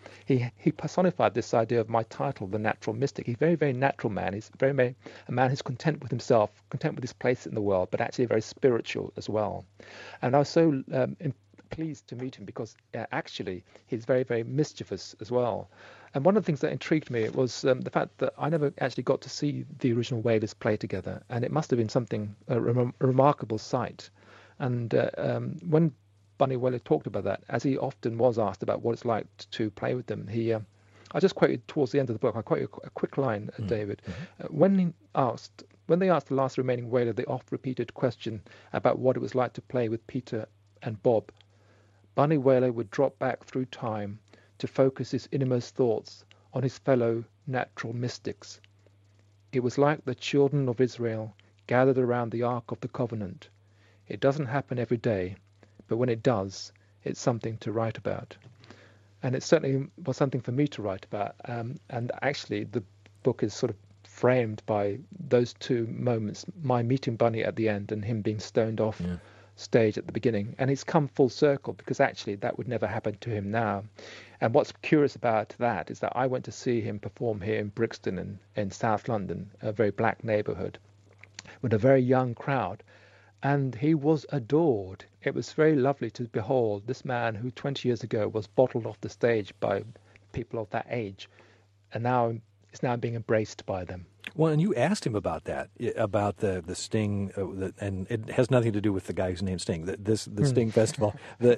Speaker 6: he personified this idea of my title, The Natural Mystic. He's a very, very natural man. He's very a man who's content with himself, content with his place in the world, but actually very spiritual as well. And I was so pleased to meet him because actually he's very, very mischievous as well. And one of the things that intrigued me was the fact that I never actually got to see the original Wailers play together, and it must have been something, a remarkable sight. And when Bunny Wailer talked about that, as he often was asked about what it's like to play with them, I just quoted towards the end of the book, I quoted a quick line, David. When they asked the last remaining Wailer the oft-repeated question about what it was like to play with Peter and Bob, Bunny Wailer would drop back through time to focus his innermost thoughts on his fellow natural mystics. It was like the children of Israel gathered around the Ark of the Covenant. It doesn't happen every day, but when it does, it's something to write about. And it certainly was something for me to write about. And actually, the book is sort of framed by those two moments, my meeting Bunny at the end and him being stoned off stage at the beginning. And it's come full circle because actually that would never happen to him now. And what's curious about that is that I went to see him perform here in Brixton in South London, a very black neighbourhood, with a very young crowd. And he was adored. It was very lovely to behold this man who 20 years ago was bottled off the stage by people of that age. And now is now being embraced by them.
Speaker 5: Well, and you asked him about that, about the Sting, and it has nothing to do with the guy whose name's Sting. The Sting Festival, the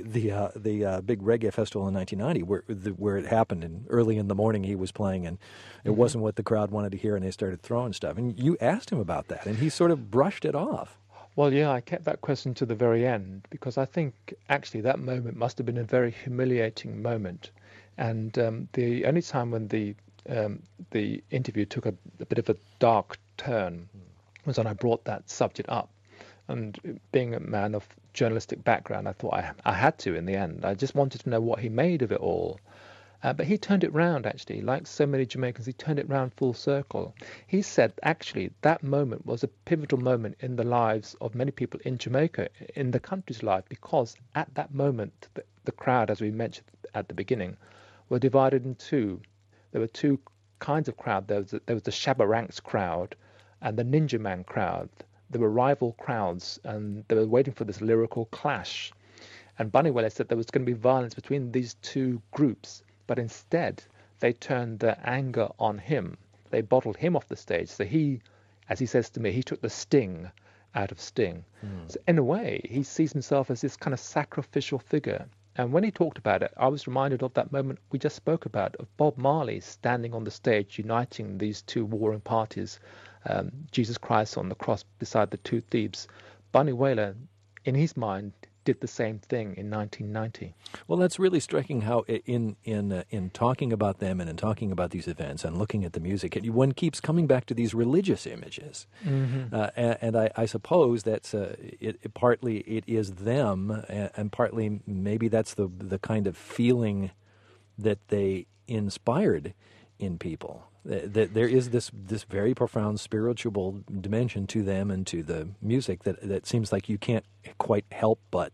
Speaker 5: big reggae festival in 1990, where it happened. And early in the morning, he was playing, and it wasn't what the crowd wanted to hear, and they started throwing stuff. And you asked him about that, and he sort of brushed it off.
Speaker 6: Well, yeah, I kept that question to the very end because I think actually that moment must have been a very humiliating moment, and the only time when the interview took a bit of a dark turn was when I brought that subject up. And being a man of journalistic background, I thought I had to in the end. I just wanted to know what he made of it all. But he turned it round, actually. Like so many Jamaicans, he turned it round full circle. He said, actually, that moment was a pivotal moment in the lives of many people in Jamaica, in the country's life, because at that moment, the crowd, as we mentioned at the beginning, were divided in two. There were two kinds of crowd. There was the Shabba Ranks crowd and the Ninja Man crowd. There were rival crowds, and they were waiting for this lyrical clash. And Bunny Wailer said there was going to be violence between these two groups, but instead they turned their anger on him. They bottled him off the stage. So he, as he says to me, he took the sting out of Sting. So in a way, he sees himself as this kind of sacrificial figure. And when he talked about it, I was reminded of that moment we just spoke about, of Bob Marley standing on the stage, uniting these two warring parties, Jesus Christ on the cross beside the two thieves. Bunny Wailer, in his mind, did the same thing in 1990.
Speaker 5: Well, that's really striking how in talking about them and in talking about these events and looking at the music, one keeps coming back to these religious images. And I suppose that's partly it is them, and partly maybe that's the kind of feeling that they inspired in people. That there is this very profound spiritual dimension to them and to the music that seems like you can't quite help but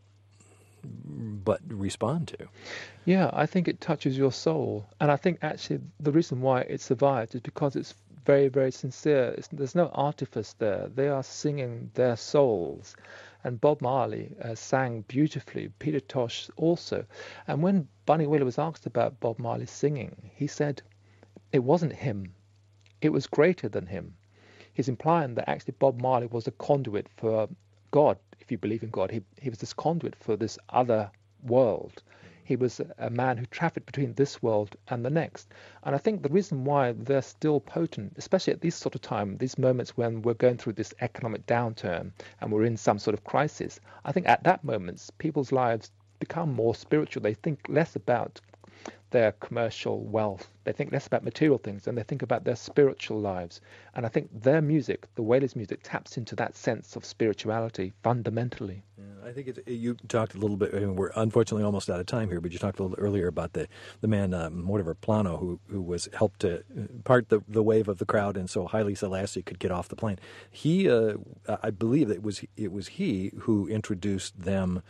Speaker 5: respond to.
Speaker 6: Yeah, I think it touches your soul. And I think actually the reason why it survived is because it's very, very sincere. There's no artifice there. They are singing their souls. And Bob Marley sang beautifully, Peter Tosh also. And when Bunny Wailer was asked about Bob Marley singing, he said, it wasn't him. It was greater than him. He's implying that actually Bob Marley was a conduit for God. If you believe in God, he was this conduit for this other world. He was a man who trafficked between this world and the next. And I think the reason why they're still potent, especially at this sort of time, these moments when we're going through this economic downturn and we're in some sort of crisis, I think at that moment, people's lives become more spiritual. They think less about their commercial wealth. They think less about material things, and they think about their spiritual lives. And I think their music, the Wailers' music, taps into that sense of spirituality fundamentally.
Speaker 5: Yeah, I think you talked a little bit, we're unfortunately almost out of time here, but you talked a little earlier about the man, Mortimer Plano, who was helped to part the wave of the crowd, and so Haile Selassie could get off the plane. He, I believe that it was he who introduced them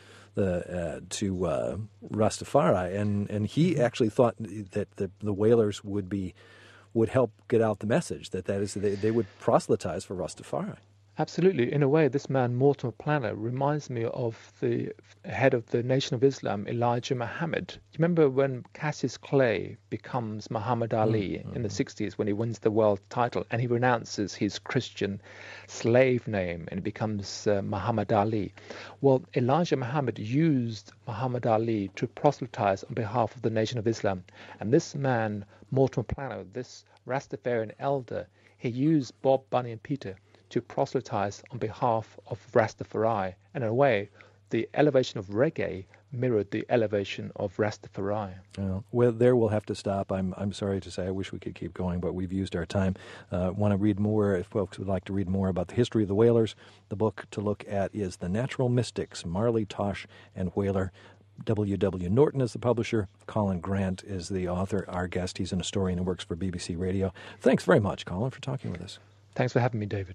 Speaker 5: to Rastafari, and he actually thought that the Wailers would help get out the message that is they would proselytize for Rastafari.
Speaker 6: Absolutely. In a way, this man, Mortimer Plano, reminds me of the head of the Nation of Islam, Elijah Muhammad. Do you remember when Cassius Clay becomes Muhammad Ali in the 60s when he wins the world title and he renounces his Christian slave name and becomes Muhammad Ali? Well, Elijah Muhammad used Muhammad Ali to proselytize on behalf of the Nation of Islam. And this man, Mortimer Plano, this Rastafarian elder, he used Bob, Bunny and Peter to proselytize on behalf of Rastafari. And in a way, the elevation of reggae mirrored the elevation of Rastafari.
Speaker 5: Well, there we'll have to stop. I'm sorry to say, I wish we could keep going, but we've used our time. Want to read more, if folks would like to read more about the history of the Wailers, the book to look at is The Natural Mystics, Marley, Tosh, and Wailer. W.W. Norton is the publisher. Colin Grant is the author, our guest. He's an historian and works for BBC Radio. Thanks very much, Colin, for talking with us.
Speaker 6: Thanks for having me, David.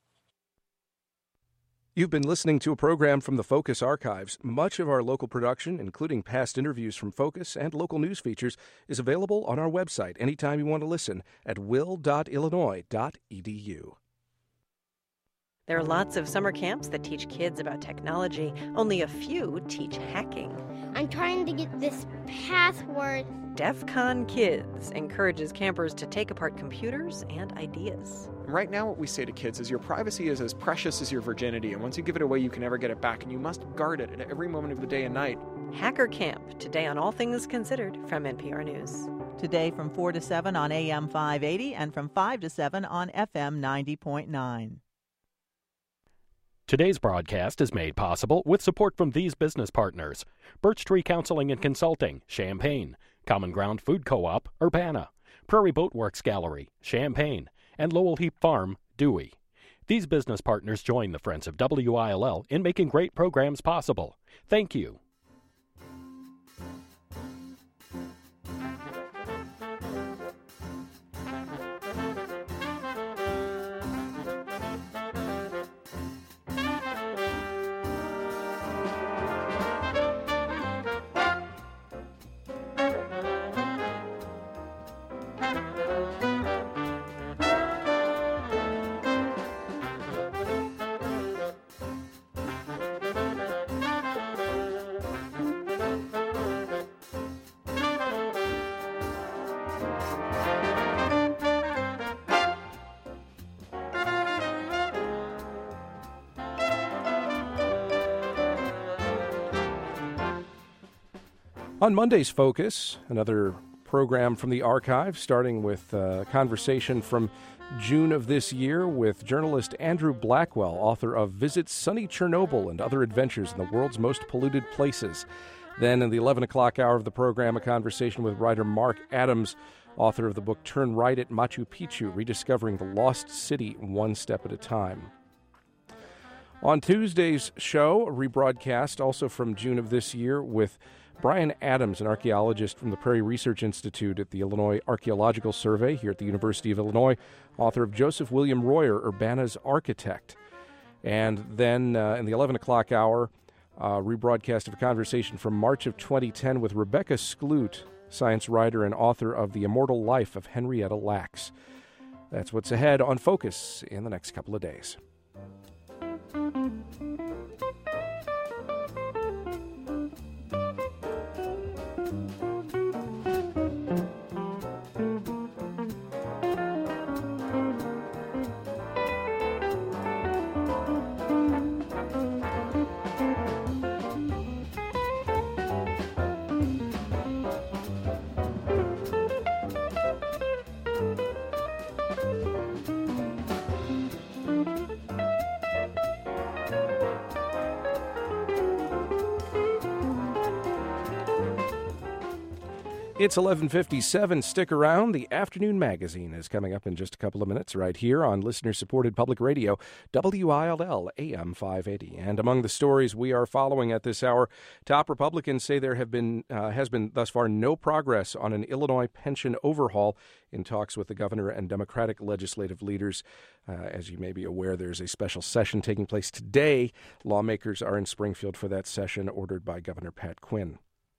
Speaker 10: You've been listening to a program from the Focus Archives. Much of our local production, including past interviews from Focus and local news features, is available on our website anytime you want to listen at will.illinois.edu.
Speaker 11: There are lots of summer camps that teach kids about technology. Only a few teach hacking.
Speaker 12: I'm trying to get this password.
Speaker 11: DEF CON Kids encourages campers to take apart computers and ideas.
Speaker 13: Right now what we say to kids is your privacy is as precious as your virginity, and once you give it away you can never get it back, and you must guard it at every moment of the day and night.
Speaker 11: Hacker Camp, today on All Things Considered from NPR News.
Speaker 9: Today from 4 to 7 on AM 580 and from 5 to 7 on FM 90.9.
Speaker 4: Today's broadcast is made possible with support from these business partners: Birch Tree Counseling and Consulting, Champaign; Common Ground Food Co-op, Urbana; Prairie Boat Works Gallery, Champaign; and Lowell Heap Farm, Dewey. These business partners join the Friends of WILL in making great programs possible. Thank you.
Speaker 10: On Monday's Focus, another program from the archive, starting with a conversation from June of this year with journalist Andrew Blackwell, author of Visit Sunny Chernobyl and Other Adventures in the World's Most Polluted Places. Then in the 11 o'clock hour of the program, a conversation with writer Mark Adams, author of the book Turn Right at Machu Picchu, Rediscovering the Lost City One Step at a Time. On Tuesday's show, a rebroadcast also from June of this year with Brian Adams, an archaeologist from the Prairie Research Institute at the Illinois Archaeological Survey here at the University of Illinois, author of Joseph William Royer, Urbana's Architect. And then in the 11 o'clock hour, rebroadcast of a conversation from March of 2010 with Rebecca Skloot, science writer and author of The Immortal Life of Henrietta Lacks. That's what's ahead on Focus in the next couple of days. It's 11:57. Stick around. The Afternoon Magazine is coming up in just a couple of minutes right here on listener-supported public radio, WILL AM 580. And among the stories we are following at this hour, top Republicans say there has been thus far no progress on an Illinois pension overhaul in talks with the governor and Democratic legislative leaders. As you may be aware, there's a special session taking place today. Lawmakers are in Springfield for that session, ordered by Governor Pat Quinn.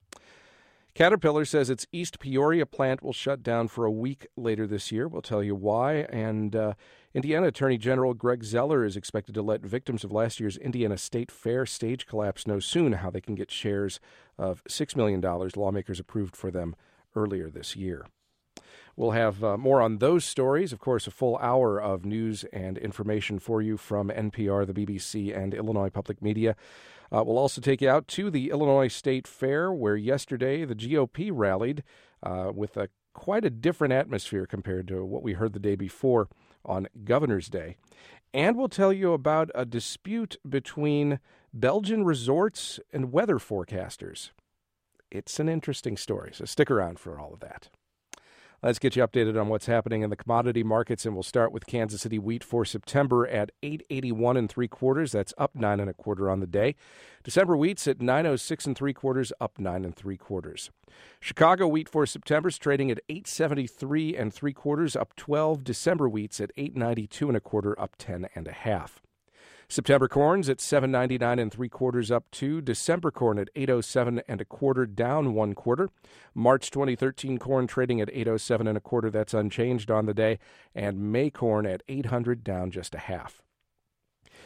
Speaker 10: Caterpillar says its East Peoria plant will shut down for a week later this year. We'll tell you why. And Indiana Attorney General Greg Zeller is expected to let victims of last year's Indiana State Fair stage collapse know soon how they can get shares of $6 million lawmakers approved for them earlier this year. We'll have more on those stories. Of course, a full hour of news and information for you from NPR, the BBC, and Illinois Public Media. We'll also take you out to the Illinois State Fair, where yesterday the GOP rallied with quite a different atmosphere compared to what we heard the day before on Governor's Day. And we'll tell you about a dispute between Belgian resorts and weather forecasters. It's an interesting story, so stick around for all of that. Let's get you updated on what's happening in the commodity markets, and we'll start with Kansas City wheat for September at $8.81 3/4. That's up 9 1/4 on the day. December wheat's at $9.06 3/4, up 9 3/4. Chicago wheat for September's trading at $8.73 3/4, up 12. December wheat's at $8.92 1/4, up 10 1/2. September corn's at $7.99 3/4, up 2. December corn at $8.07 1/4, down 1/4. March 2013 corn trading at $8.07 1/4. That's unchanged on the day. And May corn at $800, down just 1/2.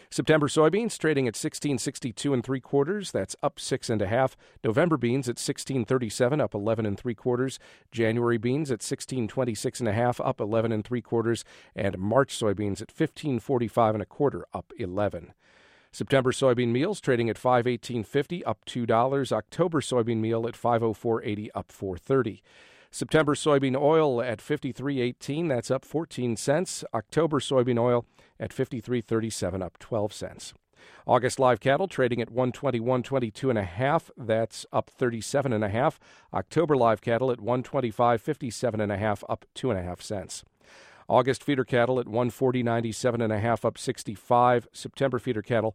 Speaker 10: September soybeans trading at $16.62 3/4. That's up 6.5. November beans at $16.37, up 11 3/4. January beans at $16.26.5, up 11 3/4. And March soybeans at $15.45 1/4, up 11. September soybean meals trading at $5.1850, up $2. October soybean meal at $5.0480, up $4.30. September soybean oil at $53.18, that's up 14 cents. October soybean oil at $53.37, up 12 cents. August live cattle trading at $121.22.5, that's up 37.5. October live cattle at $125.57.5, up 2.5 cents. August feeder cattle at $140.97.5, up 65. September feeder cattle